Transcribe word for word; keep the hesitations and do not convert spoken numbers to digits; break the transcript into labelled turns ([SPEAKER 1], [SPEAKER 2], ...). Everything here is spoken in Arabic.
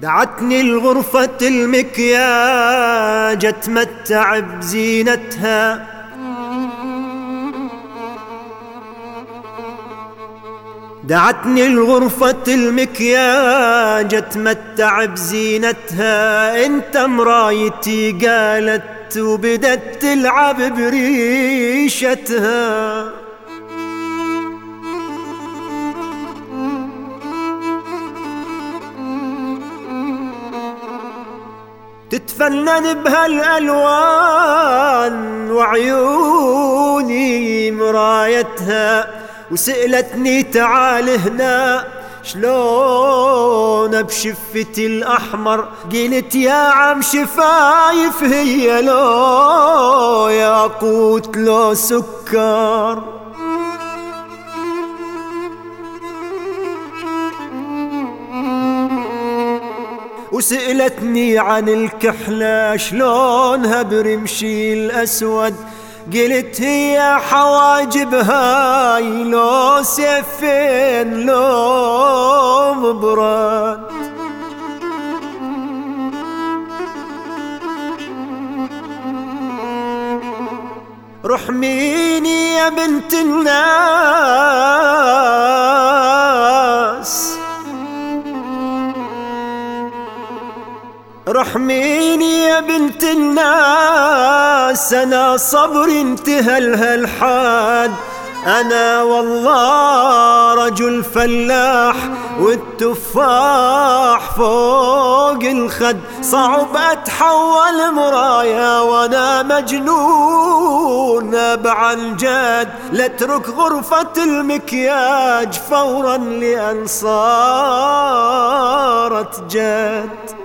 [SPEAKER 1] دعتني الغرفة المكياج اتمتع بزينتها، دعتني الغرفة المكياج اتمتع بزينتها. انت مرايتي قالت وبدت تلعب بريشتها. تتفنن بهالألوان وعيوني مرايتها، وسألتني تعال هنا شلون بشفتي الأحمر. قلت يا عم شفايف هي لو ياقوت لو سكر. وسألتني عن الكحلة شلونها برمشي الأسود. قلت هي حواجبها لو سيفين لو مبرد. رحميني يا بنت الناس، رحميني يا بنت الناس، أنا صبري انتهى لها الحاد. أنا والله رجل فلاح والتفاح فوق الخد. صعب أتحول مرايا وأنا مجنون بعن جد. لاترك غرفة المكياج فورا لأن صارت جد.